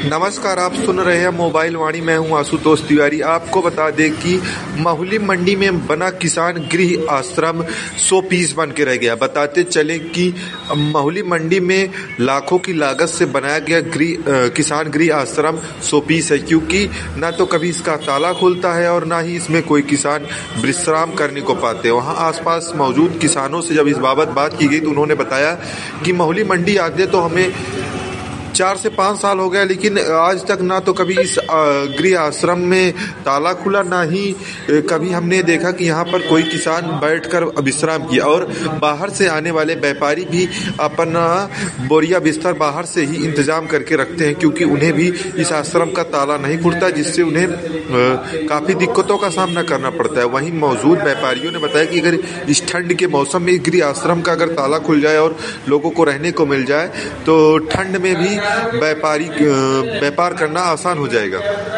नमस्कार, आप सुन रहे हैं मोबाइल वाणी। मैं हूं आशुतोष तिवारी। आपको बता दें कि महुली मंडी में बना किसान गृह आश्रम 100 पीस बन के रह गया। बताते चले कि महुली मंडी में लाखों की लागत से बनाया गया किसान गृह आश्रम 100 पीस है, क्योंकि ना तो कभी इसका ताला खुलता है और ना ही इसमें कोई किसान विश्राम करने को पाते हैं। वहां आसपास मौजूद किसानों से जब इस बाबत बात की गई तो उन्होंने बताया कि महुली मंडी आते तो हमें 4 से 5 साल हो गया, लेकिन आज तक ना तो कभी इस गृह आश्रम में ताला खुला, ना ही कभी हमने देखा कि यहाँ पर कोई किसान बैठकर विश्राम किया। और बाहर से आने वाले व्यापारी भी अपना बोरिया बिस्तर बाहर से ही इंतजाम करके रखते हैं, क्योंकि उन्हें भी इस आश्रम का ताला नहीं खुलता, जिससे उन्हें काफ़ी दिक्कतों का सामना करना पड़ता है। वहीं मौजूद व्यापारियों ने बताया कि अगर इस ठंड के मौसम में गृह आश्रम का अगर ताला खुल जाए और लोगों को रहने को मिल जाए तो ठंड में भी व्यापार करना आसान हो जाएगा।